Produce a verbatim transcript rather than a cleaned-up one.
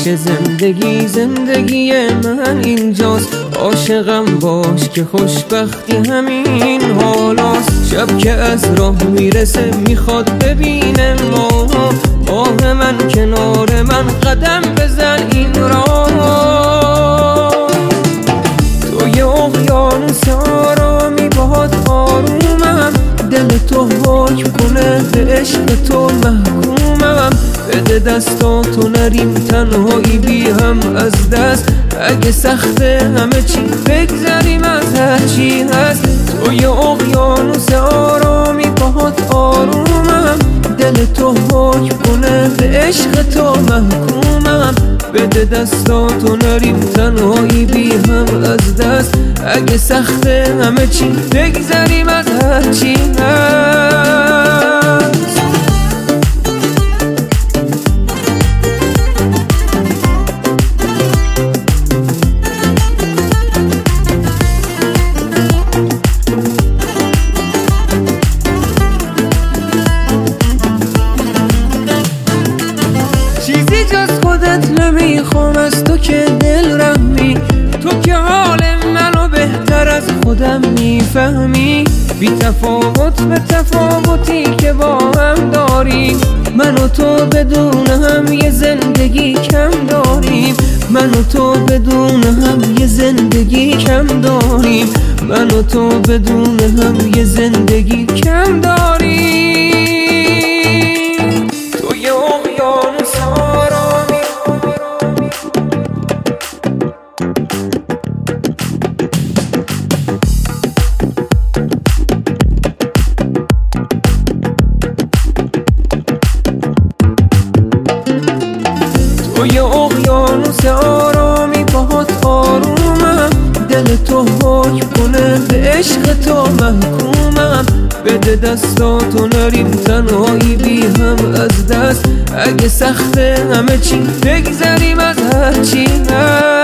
که زندگی زندگی من اینجاست. عاشقم باش که خوشبختی همین حالاست. شب که از راه میرسه میخواد ببینه ما، آه من کنار من قدم بزن این راه. توی اقیانوس آرامی باهات آرومم، دل تو حکم کنه به عشق تو محکومم. بده دستاتو نریم تنهایی بی هم از دست، اگه سخته همه چی بگذریم از هرچی هست. توی اقیانوس آرامی باهات آرومم، دل تو حکم کنه به عشق تو محکومم. بده دستاتو نریم تنهایی بی هم از دست، اگه سخته همه چی بگذریم از هرچی هست. چیزی جز خودت نمیخوام از تو که دل رحمی، تو که حال منو بهتر از خودم میفهمی. بی تفاوت به تفاوتی که با هم داریم، من و تو بدون هم یه زندگی کم داریم. من و تو بدون هم یه زندگی کم داریم. من و تو بدون هم یه زندگی کم داریم. توی اقیانوس آرامی توی اقیانوس آرامی باهات آرومم، دل تو حکم کنه به عشق تو محکومم. بده دستاتو نریم تنهایی بی هم از دست، اگه سخته همه چی بگذریم از هرچی هست.